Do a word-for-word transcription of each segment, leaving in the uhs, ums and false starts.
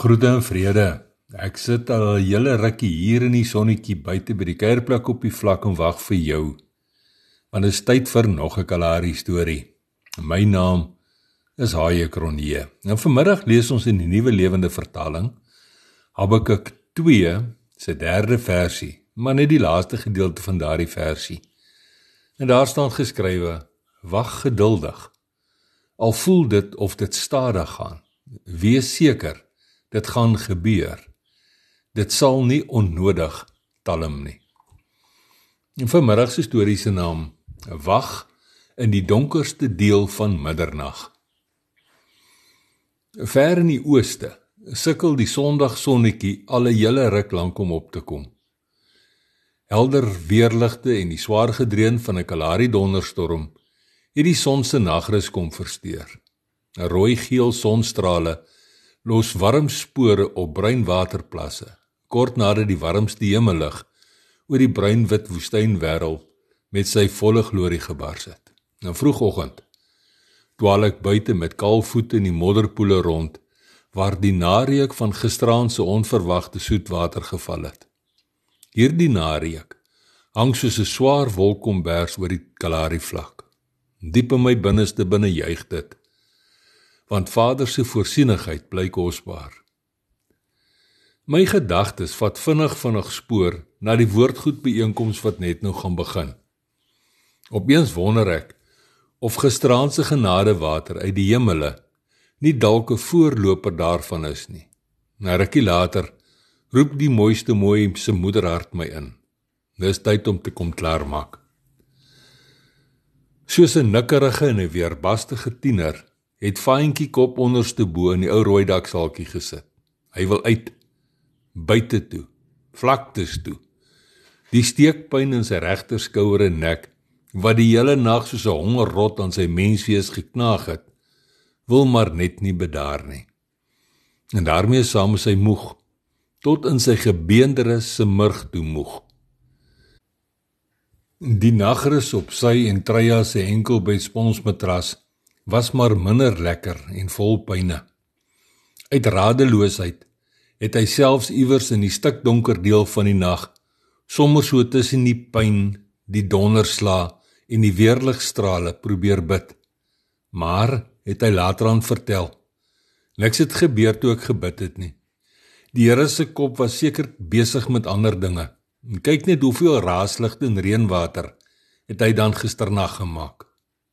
Groete en vrede. Ek sit al 'n hele rukkie hier in die sonnetjie buite by die kuierplek op die vlak en wag vir jou. Want dit is tyd vir nog 'n Kalahari storie. My naam is Haie Cronje. En vanmiddag lees ons in die Nuwe Lewende Vertaling Habakuk twee se derde versie, maar net die laaste gedeelte van daardie versie. En daar staan geskrywe: Wag geduldig. Al voel dit of dit stadig gaan, wees seker, dit gaan gebeur. Dit sal nie onnodig talm nie. En vanmiddag se storie se naam: Wag in die donkerste deel van middernag. Ver in die ooste sukkel die sondagsonnetjie al 'n hele ruk lank om op te kom. Helder weerligte en die swaar gedreun van 'n Kalahari donderstorm het die son se nagrus kom versteur. 'n Rooi-geel sonstrale los warm spore op bruin waterplasse, kort nadat die warmste hemellig oor die bruin-wit woestynwêreld met sy volle glorie gebars het. Nou vroegoggend dwaal ek buite met kaal voete in die modderpoele rond, waar die nareuk van gisteraand se onverwagte soetwater geval het. Hierdie nareuk hang soos 'n swaar wolkkombers oor die Kalahari vlak. Diep in my binneste binne juig dit, want Vader se voorsienigheid bly kosbaar. My gedagtes vat vinnig vinnig spoor na die woordgoedbyeenkoms wat net nou gaan begin. Opeens wonder ek of gisteraand se genadewater uit die hemele nie dalk 'n voorloper daarvan is nie. Na rukkie later roep die mooiste mooi se moederhart my in. Dis tyd om te kom klaarmaak. Soos 'n nikkerige en 'n weerbastige tiener het Faantjie kop onderste bo in die ou rooi daksaaltjie gesit. Hy wil uit, buite toe, vlaktes toe. Die steekpyn in sy regter skouer en nek, wat die hele nag soos 'n hongerrot aan sy menswees geknaag het, wil maar net nie bedaar nie. En daarmee saam is hy moeg, tot in sy gebeendere se murg toe moeg. Die nagrus op sy en Treya se enkelbed sponsmatras was maar minder lekker en vol pyne. Uit radeloosheid het hy selfs iewers in die stikdonker deel van die nag, sommer so tussen die pyn, die donderslaa en die weerligstrale probeer bid. Maar, het hy later aan vertel, niks het gebeur toe ek gebid het nie. Die Here se kop was seker besig met ander dinge. En kyk net hoeveel raasligte en reënwater het hy dan gisternag gemaak.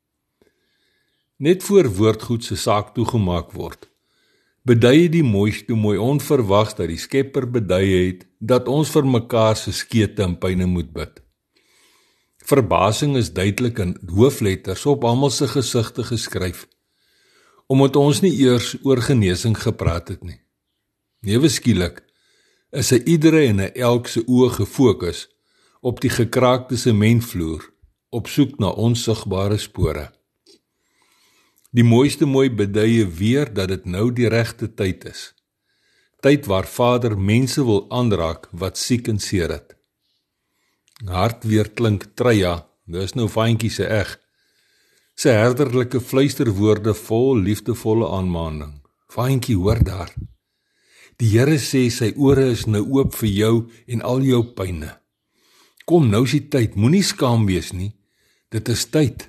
Net voor woordgoed se saak toegemaak word, bedui die mooiste mooi onverwags dat die Skepper bedui het dat ons vir mekaar se skete en pyne moet bid. Verbasing is duidelik in hoofletters op almal se gesigte geskryf, omdat ons nie eers oor genesing gepraat het nie. Ewe skielik is 'n iedere en 'n elk se oë gefokus op die gekraakte sementvloer, op soek na onsigbare spore. Die mooiste mooi beduie weer dat dit nou die regte tyd is. Tyd waar Vader mense wil aanraak wat siek en seer het. Hart weer klink Treya, dis nou Faantjie se eg, sy herderlike fluisterwoorde vol liefdevolle aanmaning. Faantjie, hoor daar. Die Here sê sy ore is nou oop vir jou en al jou pyne. Kom, nou is die tyd, moenie skaam wees nie, dit is tyd.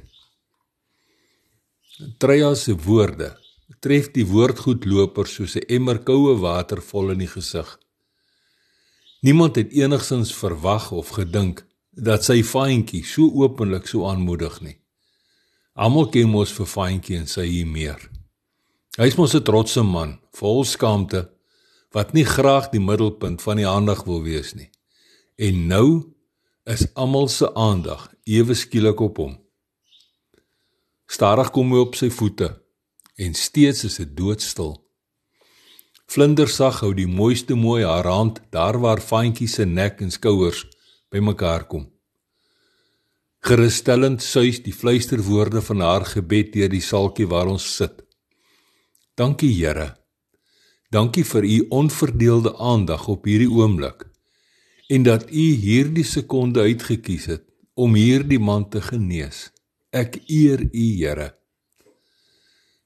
Treya se woorde tref die woordgoedloper soos 'n emmer koue water vol in die gesig. Niemand het enigsins verwag of gedink dat sy Faantjie so openlik so aanmoedig nie. Almal ken mos vir Faantjie en sy hier meer. Hy is mos 'n trotse man, vol skaamte, wat nie graag die middelpunt van die aandag wil wees nie. En nou is almal se aandag ewe skielik op hom. Stadig kom hy op sy voete, en steeds is dit doodstil. Vlindersag hou die mooiste mooi haar hand daar waar Faantjie se nek en skouers by mekaar kom. Gerusstellend suis die fluisterwoorde van haar gebed deur die saaltjie waar ons sit. Dankie Here, dankie vir u onverdeelde aandag op hierdie oomblik, en dat u hierdie sekonde uitgekies het om hierdie man te genees. Ek eer u Here.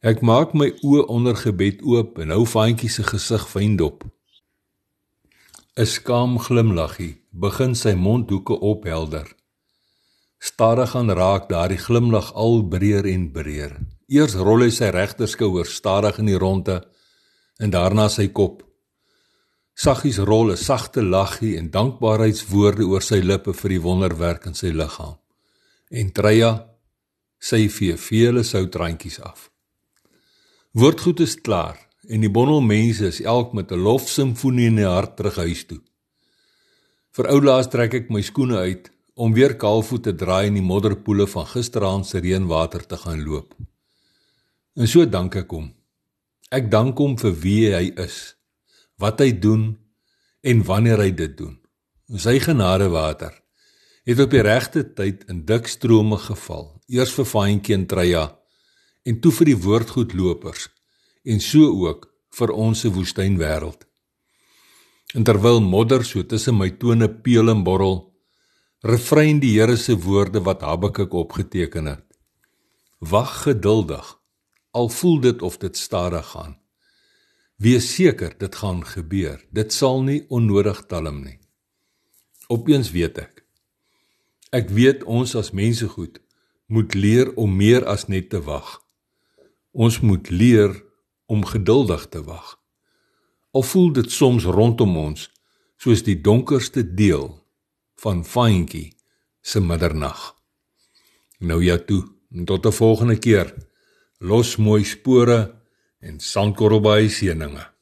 Ek maak my oë onder gebed oop en hou Faantjie se gesig fyn dop. 'n Skaam glimlaggie begin sy mondhoeke ophelder. Stadig aan raak daardie glimlag al breër en breër. Eers rol hy sy regterskouer stadig in die ronde en daarna sy kop. Saggies rol 'n sagte laggie en dankbaarheidswoorde oor sy lippe vir die wonderwerk in sy liggaam. En Treya, sy vee vele soutrandjies af. Woordgoed is klaar en die bondel mense is elk met 'n lofsimfonie in die hart terug huis toe. Vir oulaas trek ek my skoene uit om weer kaalvoet te draai in die modderpoele van gisteraand se reënwater te gaan loop. En so dank ek hom. Ek dank hom vir wie hy is, wat hy doen en wanneer hy dit doen. Sy genadewater het op die regte tyd in dik strome geval, eers vir Faantjie en Treya en toe vir die woordgoedlopers en so ook vir ons se woestynwêreld. En terwyl modder so tussen my tone peel en borrel, refrein die Here se woorde wat Habakuk opgeteken het. Wag geduldig, al voel dit of dit stadig gaan. Wees seker dit gaan gebeur, dit sal nie onnodig talm nie. Opeens weet ek, ek weet ons as mense goed, moet leer om meer as net te wag. Ons moet leer om geduldig te wag. Al voel dit soms rondom ons, soos die donkerste deel van Faantjie se middernag. Nou ja toe, en tot 'n volgende keer, los mooi spore en sandkorrelbaai seëninge.